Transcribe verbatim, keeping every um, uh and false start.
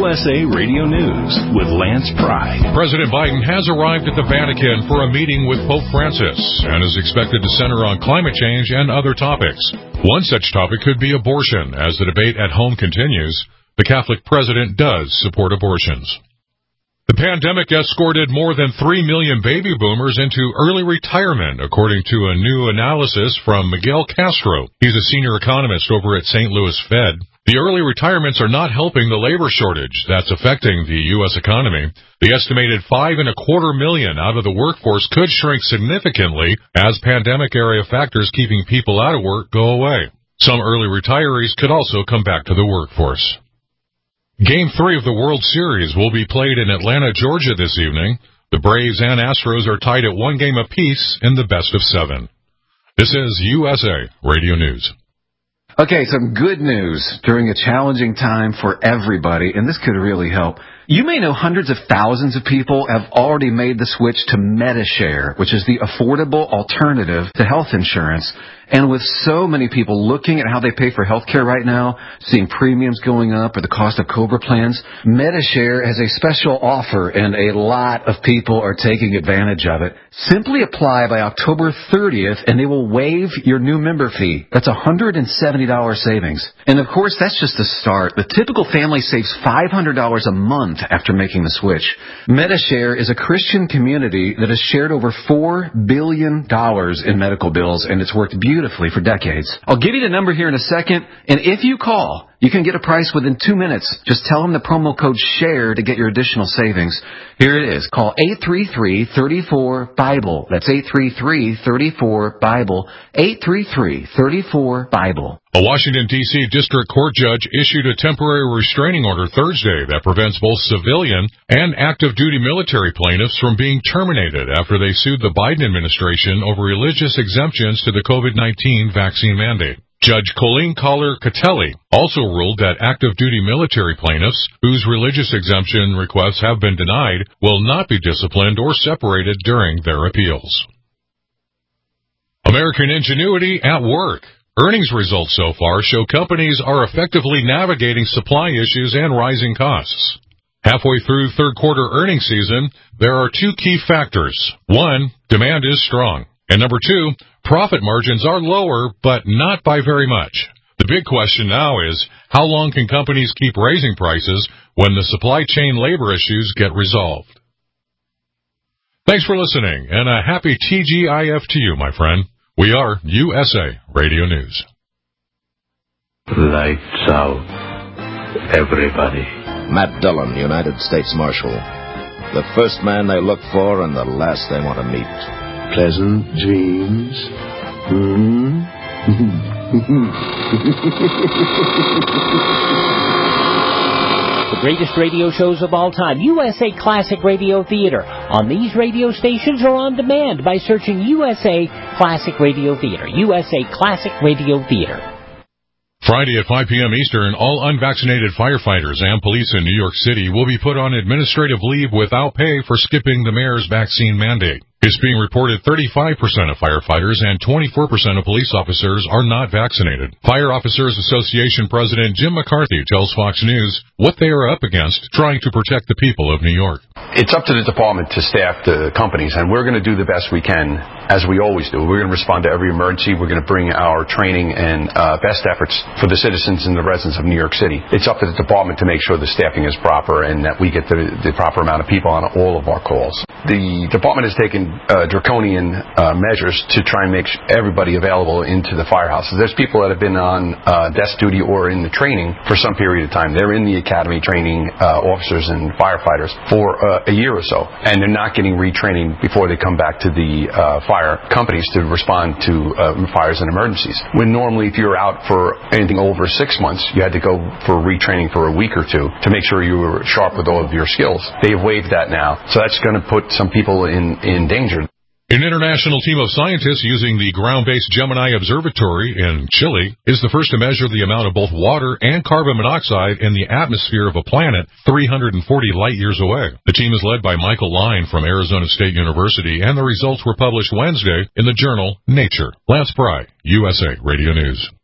U S A Radio News with Lance Pry. President Biden has arrived at the Vatican for a meeting with Pope Francis and is expected to center on climate change and other topics. One such topic could be abortion. As the debate at home continues, the Catholic president does support abortions. The pandemic escorted more than three million baby boomers into early retirement, according to a new analysis from Miguel Castro. He's a senior economist over at Saint Louis Fed. The early retirements are not helping the labor shortage that's affecting the U S economy. The estimated five and a quarter million out of the workforce could shrink significantly as pandemic-era factors keeping people out of work go away. Some early retirees could also come back to the workforce. Game three of the World Series will be played in Atlanta, Georgia this evening. The Braves and Astros are tied at one game apiece in the best of seven. This is U S A Radio News. Okay, some good news during a challenging time for everybody, and this could really help. You may know hundreds of thousands of people have already made the switch to Medi-Share, which is the affordable alternative to health insurance. And with so many people looking at how they pay for health care right now, seeing premiums going up or the cost of COBRA plans, Medi-Share has a special offer, and a lot of people are taking advantage of it. Simply apply by October thirtieth, and they will waive your new member fee. That's one hundred seventy dollars savings. And of course, that's just the start. The typical family saves five hundred dollars a month after making the switch. Medi-Share is a Christian community that has shared over four billion dollars in medical bills, and it's worked beautifully for decades. I'll give you the number here in a second, and if you call, you can get a price within two minutes. Just tell them the promo code SHARE to get your additional savings. Here it is. Call eight three three, three four, BIBLE. That's eight three three, three four, BIBLE. eight three three, three four, BIBLE. A Washington, D C District Court judge issued a temporary restraining order Thursday that prevents both civilian and active duty military plaintiffs from being terminated after they sued the Biden administration over religious exemptions to the COVID nineteen vaccine mandate. Judge Colleen Collar-Catelli also ruled that active duty military plaintiffs whose religious exemption requests have been denied will not be disciplined or separated during their appeals. American ingenuity at work. Earnings results so far show companies are effectively navigating supply issues and rising costs. Halfway through third quarter earnings season, there are two key factors. One, demand is strong. And number two, profit margins are lower, but not by very much. The big question now is, how long can companies keep raising prices when the supply chain labor issues get resolved? Thanks for listening, and a happy T G I F to you, my friend. We are U S A Radio News. Lights out, everybody. Matt Dillon, United States Marshal. The first man they look for and the last they want to meet. Pleasant dreams. Hmm? The greatest radio shows of all time, U S A Classic Radio Theater, on these radio stations or on demand by searching U S A Classic Radio Theater. U S A Classic Radio Theater. Friday at five p.m. Eastern, all unvaccinated firefighters and police in New York City will be put on administrative leave without pay for skipping the mayor's vaccine mandate. It's being reported thirty-five percent of firefighters and twenty-four percent of police officers are not vaccinated. Fire Officers Association President Jim McCarthy tells Fox News what they are up against trying to protect the people of New York. It's up to the department to staff the companies, and we're going to do the best we can, as we always do. We're going to respond to every emergency. We're going to bring our training and uh, best efforts for the citizens and the residents of New York City. It's up to the department to make sure the staffing is proper and that we get the, the proper amount of people on all of our calls. The department has taken uh, draconian uh, measures to try and make everybody available into the firehouses. There's people that have been on uh, desk duty or in the training for some period of time. They're in the academy training uh, officers and firefighters for uh, a year or so, and they're not getting retraining before they come back to the uh, fire companies to respond to uh, fires and emergencies. When normally if you're out for anything over six months, you had to go for retraining for a week or two to make sure you were sharp with all of your skills. They've waived that now, so that's going to put some people in, in danger. An international team of scientists using the ground-based Gemini Observatory in Chile is the first to measure the amount of both water and carbon monoxide in the atmosphere of a planet three hundred forty light-years away. The team is led by Michael Line from Arizona State University, and the results were published Wednesday in the journal Nature. Lance Pry, U S A Radio News.